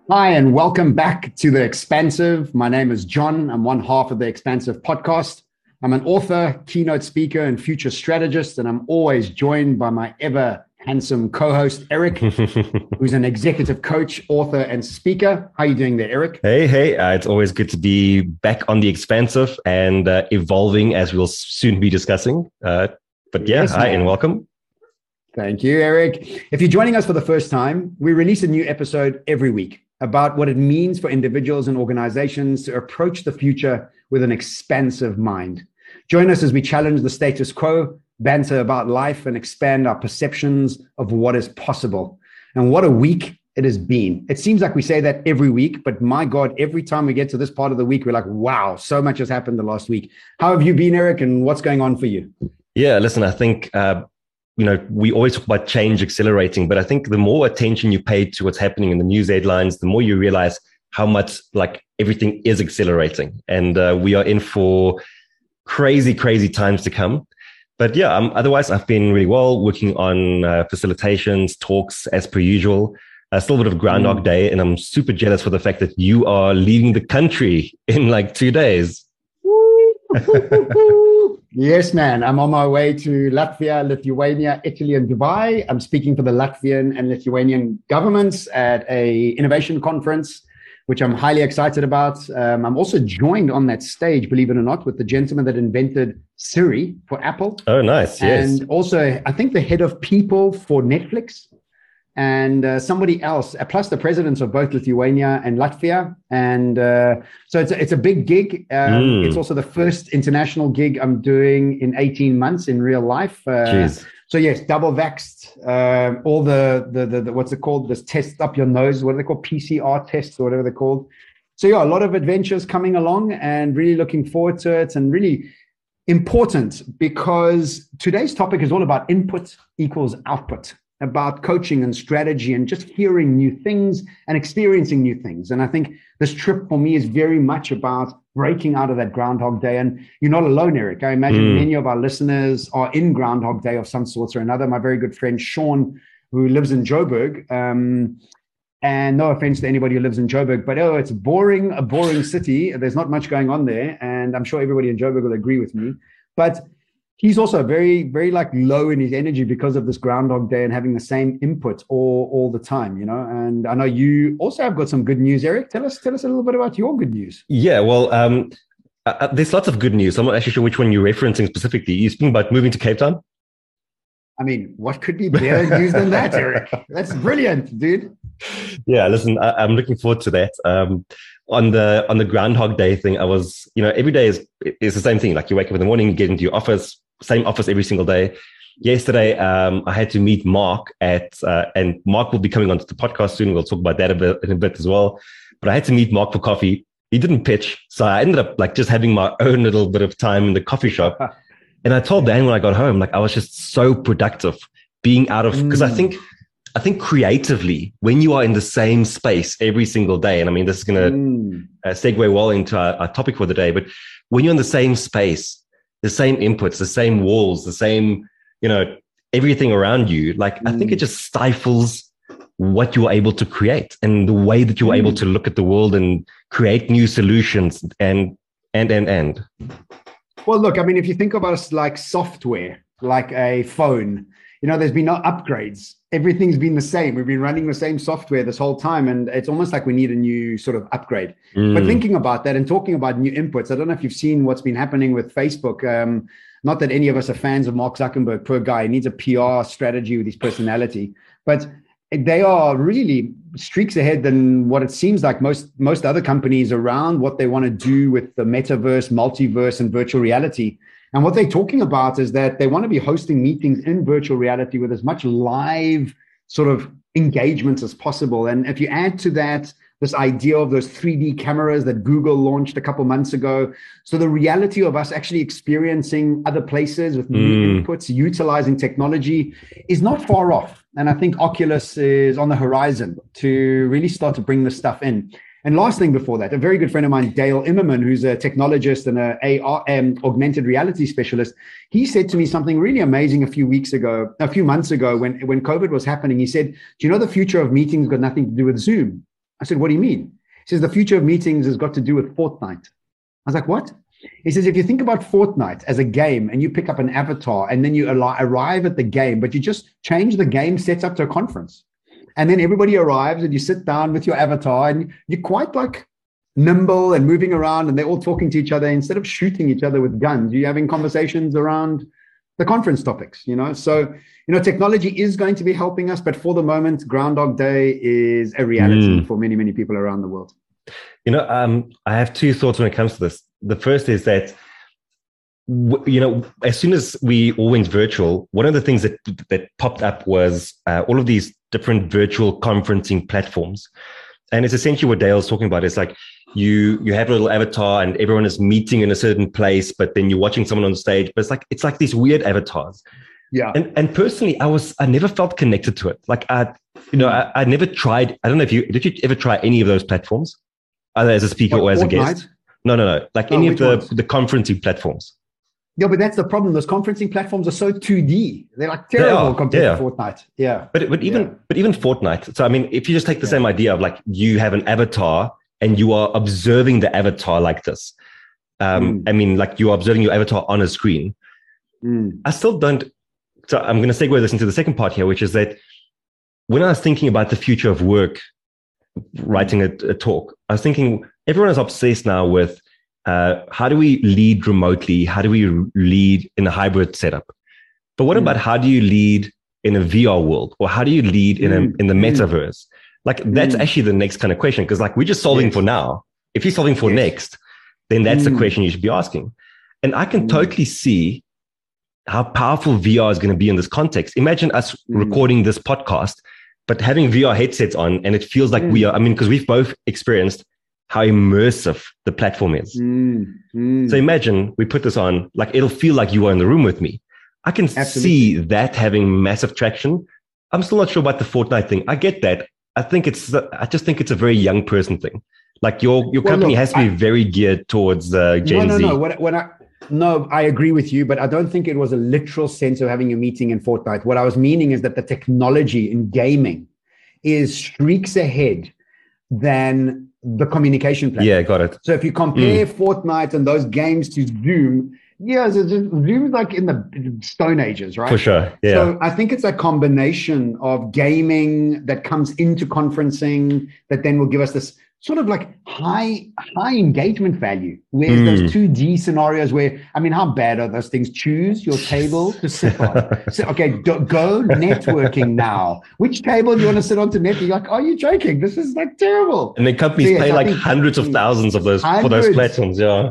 Hi, and welcome back to The Expansive. My name is John. I'm one half of The Expansive podcast. I'm an author, keynote speaker, and future strategist, and I'm always joined by my ever handsome co-host, Eric, who's an executive coach, author, and speaker. How are you doing there, Eric? Hey, it's always good to be back on The Expansive and evolving as we'll soon be discussing. Hi, and welcome. Thank you, Eric. If you're joining us for the first time, we release a new episode every week about what it means for individuals and organizations to approach the future with an expansive mind. Join us as we challenge the status quo, banter about life, and expand our perceptions of what is possible. And what a week it has been. It seems like we say that every week, but my God, every time we get to this part of the week, we're like, wow, so much has happened the last week. How have you been, Eric, and what's going on for you? Yeah, listen, I think we always talk about change accelerating, but I think the more attention you pay to what's happening in the news headlines, the more you realize how much everything is accelerating. And we are in for crazy, crazy times to come. But otherwise, I've been really well working on facilitations, talks as per usual. Still a bit of Groundhog Day, and I'm super jealous for the fact that you are leaving the country in 2 days. Yes, man. I'm on my way to Latvia, Lithuania, Italy, and Dubai. I'm speaking for the Latvian and Lithuanian governments at a innovation conference, which I'm highly excited about. I'm also joined on that stage, believe it or not, with the gentleman that invented Siri for Apple. Oh, nice. Yes. And also, I think the head of people for Netflix. And somebody else, plus the presidents of both Lithuania and Latvia. And so it's a big gig. It's also the first international gig I'm doing in 18 months in real life. So yes, double vaxxed, all the what's it called? This test up your nose. What are they called? PCR tests or whatever they're called. So yeah, a lot of adventures coming along and really looking forward to it, and really important because today's topic is all about input equals output, about coaching and strategy and just hearing new things and experiencing new things. And I think this trip for me is very much about breaking out of that Groundhog Day. And you're not alone, Eric. I imagine many of our listeners are in Groundhog Day of some sorts or another. My very good friend, Sean, who lives in Joburg, and no offense to anybody who lives in Joburg, but it's a boring city. There's not much going on there. And I'm sure everybody in Joburg will agree with me. But he's also very, very low in his energy because of this Groundhog Day and having the same input all the time, And I know you also have got some good news, Eric. Tell us a little bit about your good news. Yeah, well, there's lots of good news. I'm not actually sure which one you're referencing specifically. You're speaking about moving to Cape Town? I mean, what could be better news than that, Eric? That's brilliant, dude. Yeah, listen, I'm looking forward to that. On the Groundhog Day thing, I was, every day is the same thing. You wake up in the morning, you get into your office, same office every single day. Yesterday, I had to meet Mark and Mark will be coming onto the podcast soon. We'll talk about that in a bit as well. But I had to meet Mark for coffee. He didn't pitch. So I ended up just having my own little bit of time in the coffee shop. And I told Dan when I got home, I was just so productive being out of, because I think creatively, when you are in the same space every single day, and I mean, this is going to segue well into our topic for the day, but when you're in the same space, the same inputs, the same walls, the same, everything around you, I think it just stifles what you are able to create and the way that you are able to look at the world and create new solutions and. Well, look, I mean, if you think about us like software, like a phone, there's been no upgrades. Everything's been the same. We've been running the same software this whole time, and it's almost like we need a new sort of upgrade. But thinking about that and talking about new inputs, I don't know if you've seen what's been happening with Facebook. Not that any of us are fans of Mark Zuckerberg, poor guy. He needs a PR strategy with his personality. But they are really streaks ahead than what it seems like most other companies around what they want to do with the metaverse, multiverse, and virtual reality. And what they're talking about is that they want to be hosting meetings in virtual reality with as much live sort of engagement as possible. And if you add to that this idea of those 3D cameras that Google launched a couple months ago, so the reality of us actually experiencing other places with new inputs, utilizing technology is not far off. And I think Oculus is on the horizon to really start to bring this stuff in. And last thing before that, a very good friend of mine, Dale Immerman, who's a technologist and a AR, augmented reality specialist, he said to me something really amazing a few months ago when COVID was happening. He said, do you know the future of meetings got nothing to do with Zoom? I said, what do you mean? He says, the future of meetings has got to do with Fortnite. I was like, what? He says, if you think about Fortnite as a game and you pick up an avatar and then you arrive at the game, but you just change the game setup to a conference. And then everybody arrives and you sit down with your avatar and you're quite like nimble and moving around and they're all talking to each other instead of shooting each other with guns. You're having conversations around the conference topics, So, technology is going to be helping us, but for the moment, Groundhog Day is a reality for many, many people around the world. I have two thoughts when it comes to this. The first is that, as soon as we all went virtual, one of the things that popped up was all of these different virtual conferencing platforms. And it's essentially what Dale's talking about. It's like you have a little avatar and everyone is meeting in a certain place, but then you're watching someone on stage. But it's like these weird avatars. Yeah. And personally, I never felt connected to it. Like I never tried. I don't know did you ever try any of those platforms, either as a speaker or as a guest? No. Like any of the conferencing platforms. Yeah, but that's the problem. Those conferencing platforms are so 2D. They're like terrible compared to Fortnite. Yeah. But even Fortnite. So, I mean, if you just take the same idea of like you have an avatar and you are observing the avatar like this. I mean, like you are observing your avatar on a screen. I still don't. So I'm going to segue this into the second part here, which is that when I was thinking about the future of work, writing a talk, I was thinking everyone is obsessed now with how do we lead remotely? How do we lead in a hybrid setup? But what about how do you lead in a VR world, or how do you lead in the metaverse? Like that's actually the next kind of question, because like we're just solving for now. If you're solving for next, then that's the question you should be asking. And I can totally see how powerful VR is going to be in this context. Imagine us recording this podcast, but having VR headsets on, and it feels like we are. I mean, because we've both experienced how immersive the platform is. So imagine we put this on, like it'll feel like you are in the room with me. I can see that having massive traction. I'm still not sure about the Fortnite thing. I get that. I just think it's a very young person thing. Like your company has to be very geared towards Gen Z. No, I agree with you, but I don't think it was a literal sense of having a meeting in Fortnite. What I was meaning is that the technology in gaming is streaks ahead than the communication platform. Yeah, got it. So if you compare Fortnite and those games to Zoom, Zoom's like in the Stone Ages, right? For sure, yeah. So I think it's a combination of gaming that comes into conferencing that then will give us this sort of like high engagement value. Whereas those 2D scenarios where, I mean, how bad are those things? Choose your table to sit on. So, okay, go networking now. Which table do you want to sit on to network? You're like, are you joking? This is like terrible. And then companies pay like hundreds of thousands of those for those platforms. Yeah.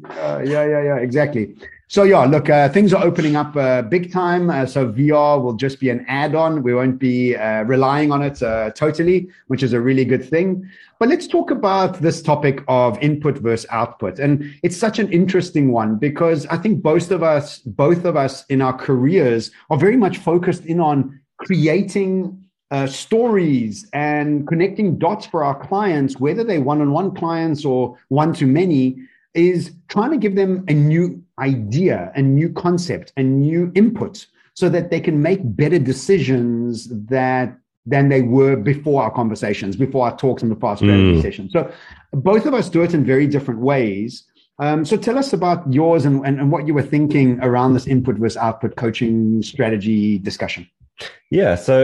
Exactly. So look, things are opening up big time. So VR will just be an add-on. We won't be relying on it totally, which is a really good thing. But let's talk about this topic of input versus output. And it's such an interesting one because I think both of us in our careers are very much focused in on creating stories and connecting dots for our clients, whether they're one-on-one clients or one-to-many, is trying to give them a new idea, a new concept, a new input so that they can make better decisions than they were before our conversations, before our talks and before our strategy sessions. So both of us do it in very different ways. So tell us about yours and what you were thinking around this input versus output coaching strategy discussion. Yeah. So,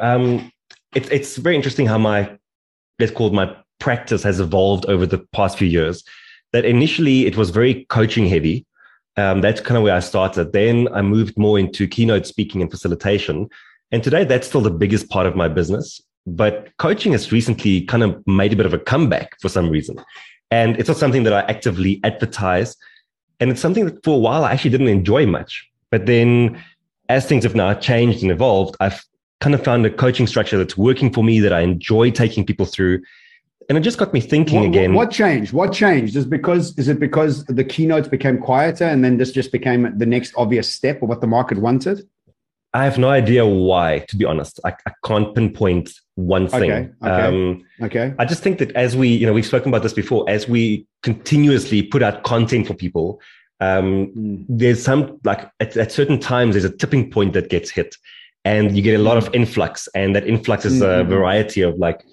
it's very interesting how my practice has evolved over the past few years. That initially it was very coaching heavy. That's kind of where I started. Then I moved more into keynote speaking and facilitation. And today that's still the biggest part of my business. But coaching has recently kind of made a bit of a comeback for some reason. And it's not something that I actively advertise. And it's something that for a while I actually didn't enjoy much. But then as things have now changed and evolved, I've kind of found a coaching structure that's working for me, that I enjoy taking people through. And it just got me thinking again. What changed? Is it because the keynotes became quieter and then this just became the next obvious step of what the market wanted? I have no idea why, to be honest. I can't pinpoint one thing. Okay. I just think that as we've spoken about this before, as we continuously put out content for people, there's some, like at certain times, there's a tipping point that gets hit and you get a lot of influx. And that influx is a variety of like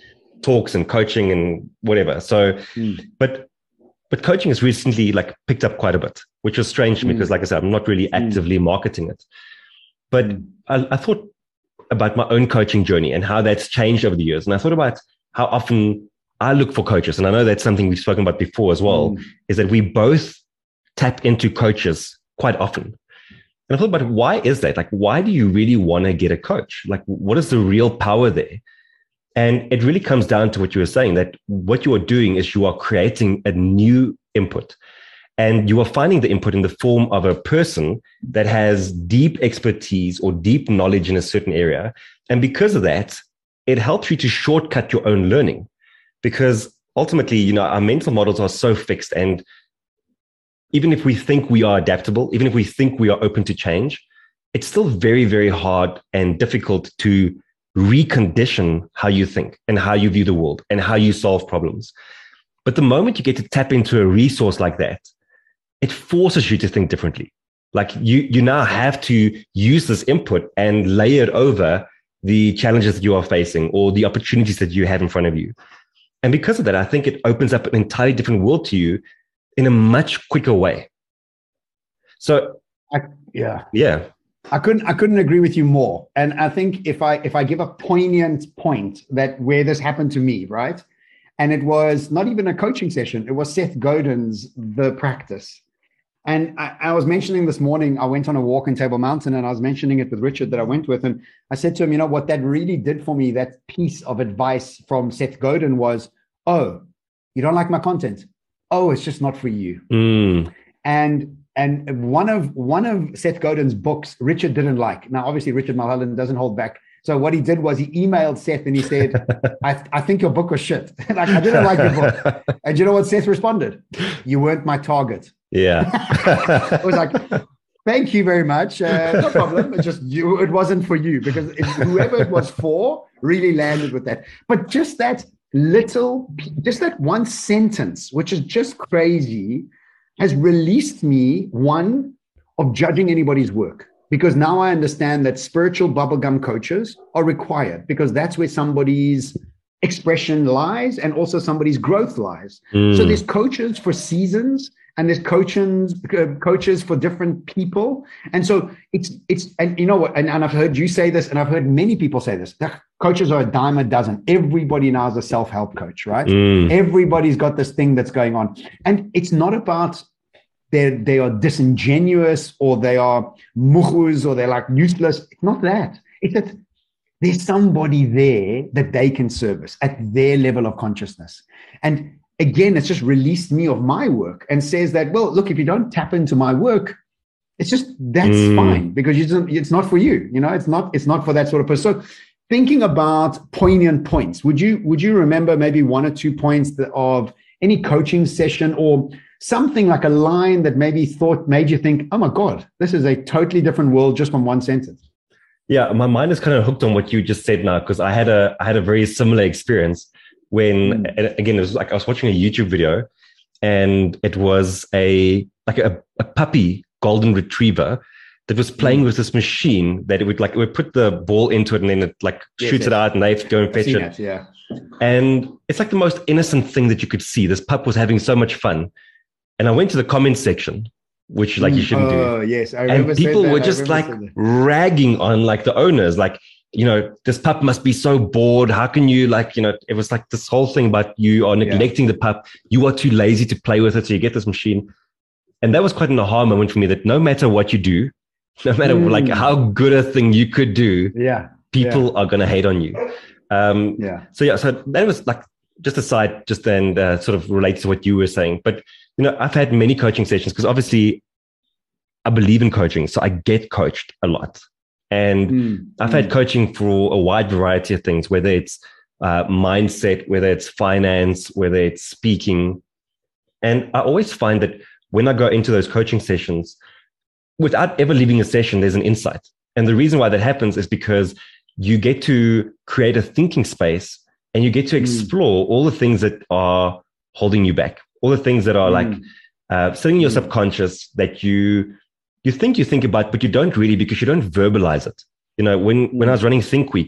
talks and coaching and whatever. So, but coaching has recently like picked up quite a bit, which was strange to me because, like I said, I'm not really actively marketing it. But I thought about my own coaching journey and how that's changed over the years. And I thought about how often I look for coaches. And I know that's something we've spoken about before as well, is that we both tap into coaches quite often. And I thought about why is that? Like, why do you really want to get a coach? Like, what is the real power there? And it really comes down to what you were saying, that what you are doing is you are creating a new input. And you are finding the input in the form of a person that has deep expertise or deep knowledge in a certain area. And because of that, it helps you to shortcut your own learning. Because ultimately, you know, our mental models are so fixed. And even if we think we are adaptable, even if we think we are open to change, it's still very, very hard and difficult to recondition how you think and how you view the world and how you solve problems. But the moment you get to tap into a resource like that, it forces you to think differently. Like you now have to use this input and lay it over the challenges that you are facing or the opportunities that you have in front of you. And because of that, I think it opens up an entirely different world to you in a much quicker way. So, yeah. I couldn't agree with you more. And I think if I give a poignant point that where this happened to me, right? And it was not even a coaching session. It was Seth Godin's The Practice. And I was mentioning this morning, I went on a walk in Table Mountain and I was mentioning it with Richard that I went with. And I said to him, you know, what that really did for me, that piece of advice from Seth Godin was, oh, you don't like my content. Oh, it's just not for you. And one of Seth Godin's books, Richard didn't like. Now, obviously, Richard Mulholland doesn't hold back. So what he did was he emailed Seth and he said, I think your book was shit. Like, I didn't like your book. And you know what Seth responded? You weren't my target. Yeah. It was like, thank you very much. No problem. It's just it wasn't for you because whoever it was for really landed with that. But just that one sentence, which is just crazy, has released me, one, of judging anybody's work. Because now I understand that spiritual bubblegum coaches are required because that's where somebody's expression lies and also somebody's growth lies. So there's coaches for seasons and there's coaches for different people. And so it's and you know what, and I've heard you say this and I've heard many people say this, coaches are a dime a dozen. Everybody now is a self-help coach, right? Everybody's got this thing that's going on. And it's not about they are disingenuous or they are muchus or they're like useless. It's not that. It's that there's somebody there that they can service at their level of consciousness. And again, it's just released me of my work and says that, well, look, if you don't tap into my work, it's just, that's fine because it's not for you. You know, it's not for that sort of person. So thinking about poignant points, would you remember maybe one or 2 points of any coaching session or something like a line that maybe made you think, oh my God, this is a totally different world just from one sentence? Yeah, my mind is kind of hooked on what you just said now, because I had a very similar experience when, again, it was like I was watching a YouTube video and it was a puppy golden retriever that was playing with this machine that it would put the ball into it and then it shoots it out and they have to go and fetch it. Yeah. And it's like the most innocent thing that you could see. This pup was having so much fun. And I went to the comments section, which you shouldn't do. Oh, yes. I remember and people were just ragging on the owners, this pup must be so bored. How can you it was like this whole thing about you are neglecting the pup. You are too lazy to play with it. So you get this machine. And that was quite an aha moment for me that no matter what you do, no matter how good a thing you could do, people are going to hate on you. So that was just a side, just then sort of relates to what you were saying. But, I've had many coaching sessions because obviously I believe in coaching. So I get coached a lot. And I've had coaching for a wide variety of things, whether it's mindset, whether it's finance, whether it's speaking. And I always find that when I go into those coaching sessions, without ever leaving a session, there's an insight. And the reason why that happens is because you get to create a thinking space and you get to explore all the things that are holding you back, all the things that are sitting in your subconscious that you think about, but you don't really because you don't verbalize it. When I was running Think Week,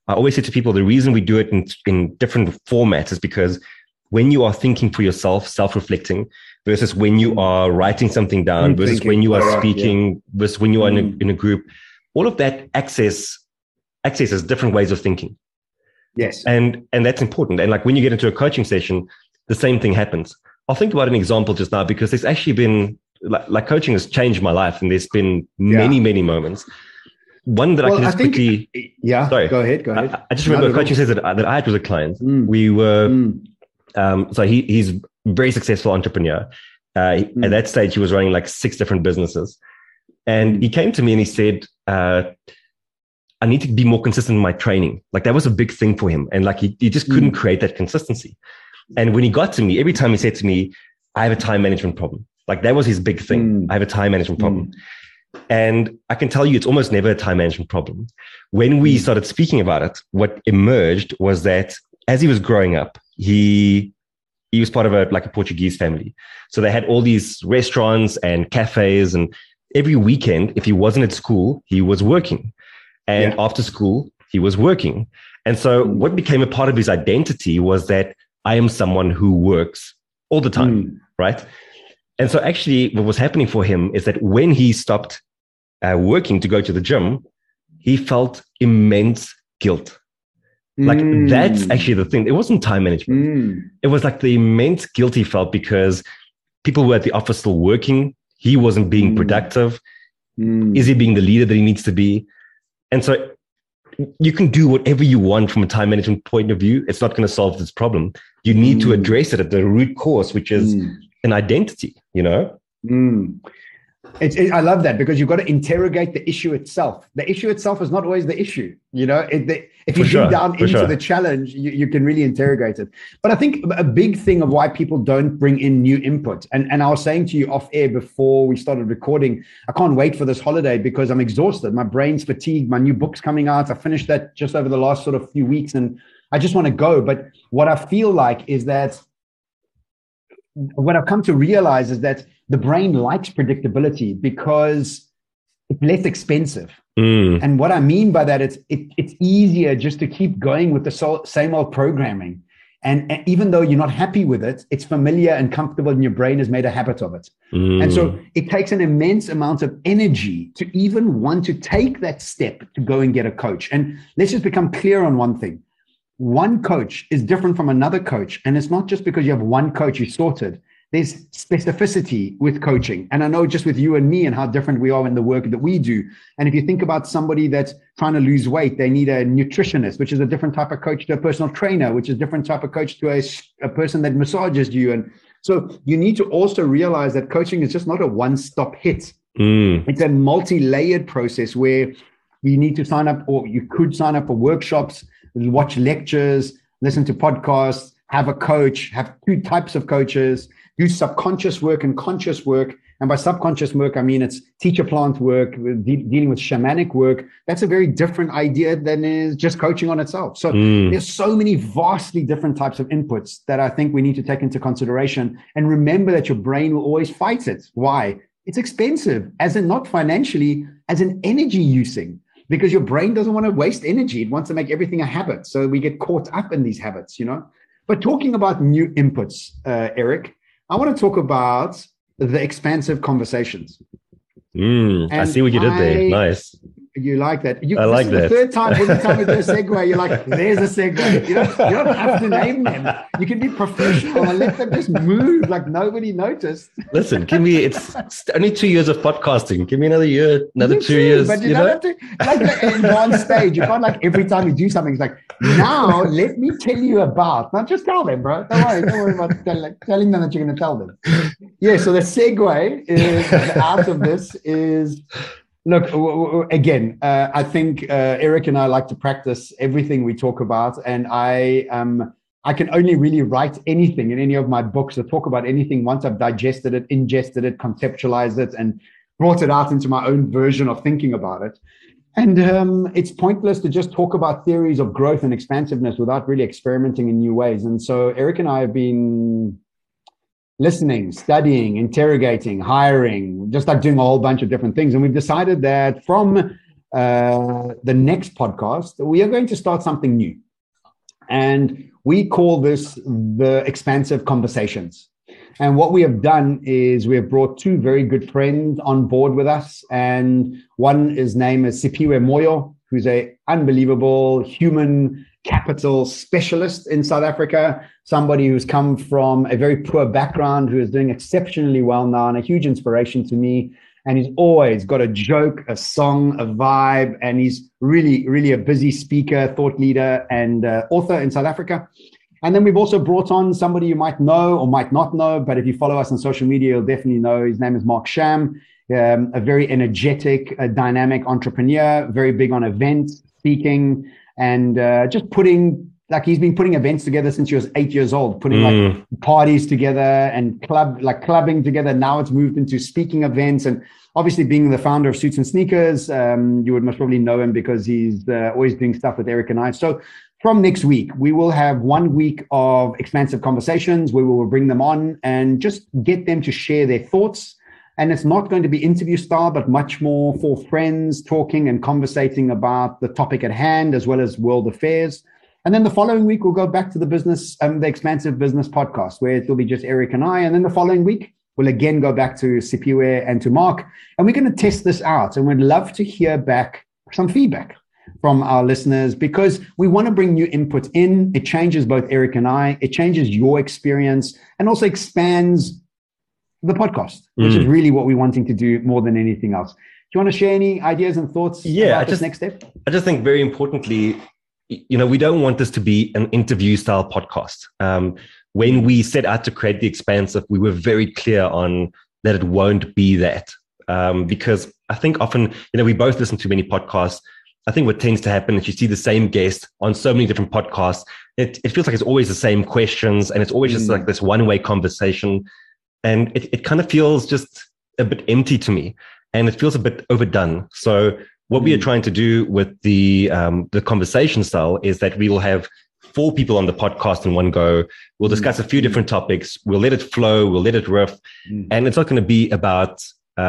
I always say to people, the reason we do it in different formats is because when you are thinking for yourself, self-reflecting, versus when you are writing something down, versus when you are speaking, versus when you are in a group, all of that accesses different ways of thinking. Yes. And that's important. And like when you get into a coaching session, the same thing happens. I'll think about an example just now, because there's actually been, like coaching has changed my life, and there's been many, many moments. One that I can just quickly... Sorry. Go ahead. I just remember a coaching session that I had with a client. We were... so he's a very successful entrepreneur. At that stage, he was running like 6 different businesses. And he came to me and he said, I need to be more consistent in my training. Like that was a big thing for him. And like he just couldn't create that consistency. And when he got to me, every time he said to me, I have a time management problem. Like that was his big thing. I have a time management problem. And I can tell you, it's almost never a time management problem. When we started speaking about it, what emerged was that as he was growing up, he was part of a Portuguese family. So they had all these restaurants and cafes, and every weekend, if he wasn't at school, he was working. And after school, he was working. And so what became a part of his identity was that I am someone who works all the time, right? And so actually what was happening for him is that when he stopped working to go to the gym, he felt immense guilt. Like that's actually the thing. It wasn't time management. It was like the immense guilt he felt because people were at the office still working. He wasn't being productive. Is he being the leader that he needs to be? And so you can do whatever you want from a time management point of view. It's not going to solve this problem. You need to address it at the root cause, which is an identity, you know? I love that, because you've got to interrogate the issue itself. The issue itself is not always the issue. You know, if you dig down into the challenge, you can really interrogate it. But I think a big thing of why people don't bring in new input, and I was saying to you off air before we started recording, I can't wait for this holiday because I'm exhausted. My brain's fatigued. My new book's coming out. I finished that just over the last sort of few weeks, and I just want to go. But what I feel like is that what I've come to realize is that the brain likes predictability because it's less expensive. And what I mean by that, it's easier just to keep going with the same old programming. And even though you're not happy with it, it's familiar and comfortable, and your brain has made a habit of it. And so it takes an immense amount of energy to even want to take that step to go and get a coach. And let's just become clear on one thing. One coach is different from another coach. And it's not just because you have one coach, you're sorted. There's specificity with coaching. And I know just with you and me and how different we are in the work that we do. And if you think about somebody that's trying to lose weight, they need a nutritionist, which is a different type of coach to a personal trainer, which is a different type of coach to a person that massages you. And so you need to also realize that coaching is just not a one-stop hit. It's a multi-layered process where you need to sign up, or you could sign up for workshops, watch lectures, listen to podcasts, have a coach, have 2 types of coaches, do subconscious work and conscious work. And by subconscious work, I mean it's teacher plant work, dealing with shamanic work. That's a very different idea than is just coaching on itself. So there's so many vastly different types of inputs that I think we need to take into consideration. And remember that your brain will always fight it. Why? It's expensive, as in not financially, as in energy using. Because your brain doesn't want to waste energy. It wants to make everything a habit. So we get caught up in these habits, you know. But talking about new inputs, Eric, I want to talk about the expansive conversations. I see what you did there. Nice. You like that? I like that. The third time, every time we do a segue, you're like, there's a segue. You don't have to name them. You can be professional and let them just move like nobody noticed. Listen, it's only 2 years of podcasting. Give me another year, another 2 years. But you don't have to, like the advanced stage. You can't like every time you do something, it's like, now let me tell you about, not just tell them, bro. Don't worry about telling them that you're going to tell them. Yeah, so the segue out of this is, look, again, I think Eric and I like to practice everything we talk about. And I can only really write anything in any of my books or talk about anything once I've digested it, ingested it, conceptualized it, and brought it out into my own version of thinking about it. And it's pointless to just talk about theories of growth and expansiveness without really experimenting in new ways. And so Eric and I have been listening, studying, interrogating, hiring, just like doing a whole bunch of different things. And we've decided that from the next podcast, we are going to start something new. And we call this the Expansive Conversations. And what we have done is we have brought two very good friends on board with us. And one is named Siphiwe Moyo, who's an unbelievable human capital specialist in South Africa, somebody who's come from a very poor background, who is doing exceptionally well now and a huge inspiration to me. And he's always got a joke, a song, a vibe, and he's really, really a busy speaker, thought leader, and author in South Africa. And then we've also brought on somebody you might know or might not know, but if you follow us on social media, you'll definitely know. His name is Mark Sham, a very energetic, dynamic entrepreneur, very big on events, speaking, and just putting, like he's been putting events together since he was 8 years old, putting like parties together and clubbing together. Now it's moved into speaking events, and obviously being the founder of Suits and Sneakers, you would most probably know him because he's always doing stuff with Eric and I. So from next week, we will have 1 week of Expansive Conversations where we will bring them on and just get them to share their thoughts. And it's not going to be interview style, but much more for friends talking and conversating about the topic at hand, as well as world affairs. And then the following week, we'll go back to the Expansive Business podcast, where it will be just Eric and I. And then the following week, we'll again go back to Siphiwe and to Mark. And we're going to test this out. And we'd love to hear back some feedback from our listeners, because we want to bring new input in. It changes both Eric and I. It changes your experience and also expands the podcast, which is really what we're wanting to do more than anything else. Do you want to share any ideas and thoughts about this next step? I just think very importantly, we don't want this to be an interview style podcast. When we set out to create the Expansive, we were very clear on that it won't be that. Because I think often, we both listen to many podcasts. I think what tends to happen is you see the same guest on so many different podcasts. It feels like it's always the same questions, and it's always just like this one-way conversation. And it kind of feels just a bit empty to me, and it feels a bit overdone. So what we are trying to do with the conversation style is that we will have 4 people on the podcast in one go. We'll discuss a few different topics. We'll let it flow. We'll let it riff. And it's not going to be about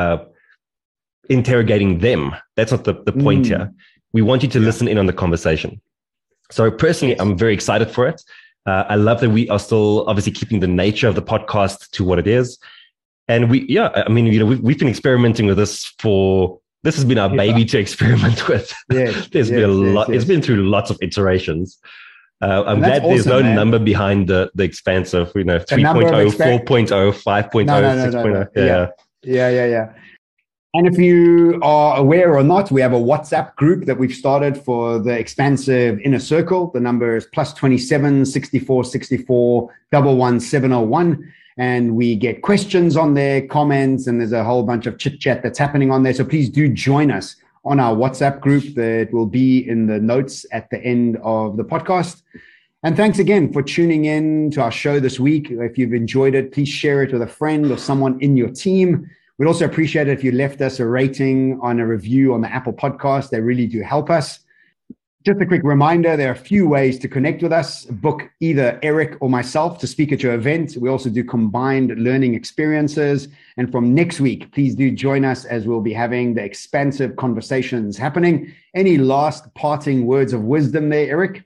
interrogating them. That's not the point here. We want you to listen in on the conversation. So personally, I'm very excited for it. I love that we are still obviously keeping the nature of the podcast to what it is. And we've been experimenting with this this has been our baby to experiment with. There's been a lot. It's been through lots of iterations. I'm glad there's no number behind the Expansive, 3.0, 4.0, 5.0, 6.0. Yeah. And if you are aware or not, we have a WhatsApp group that we've started for the Expansive Inner Circle. The number is +27 64 64 11 701. And we get questions on there, comments, and there's a whole bunch of chit chat that's happening on there. So please do join us on our WhatsApp group that will be in the notes at the end of the podcast. And thanks again for tuning in to our show this week. If you've enjoyed it, please share it with a friend or someone in your team. We'd also appreciate it if you left us a rating on a review on the Apple Podcast. They really do help us. Just a quick reminder, there are a few ways to connect with us. Book either Eric or myself to speak at your event. We also do combined learning experiences. And from next week, please do join us as we'll be having the Expansive Conversations happening. Any last parting words of wisdom there, Eric?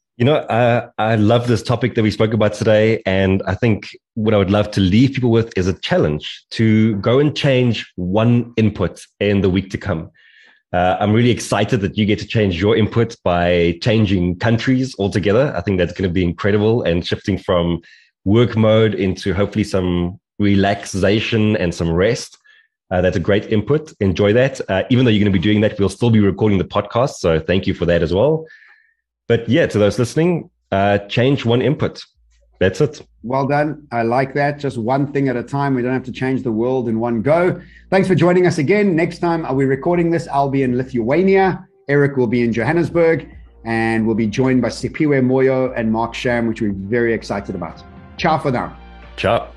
I love this topic that we spoke about today. And I think what I would love to leave people with is a challenge to go and change one input in the week to come. I'm really excited that you get to change your input by changing countries altogether. I think that's going to be incredible, and shifting from work mode into hopefully some relaxation and some rest. That's a great input. Enjoy that. Even though you're going to be doing that, we'll still be recording the podcast. So thank you for that as well. But yeah, to those listening, change one input. That's it. Well done. I like that. Just one thing at a time. We don't have to change the world in one go. Thanks for joining us again. Next time, are we recording this? I'll be in Lithuania. Eric will be in Johannesburg. And we'll be joined by Siphiwe Moyo and Mark Sham, which we're very excited about. Ciao for now. Ciao.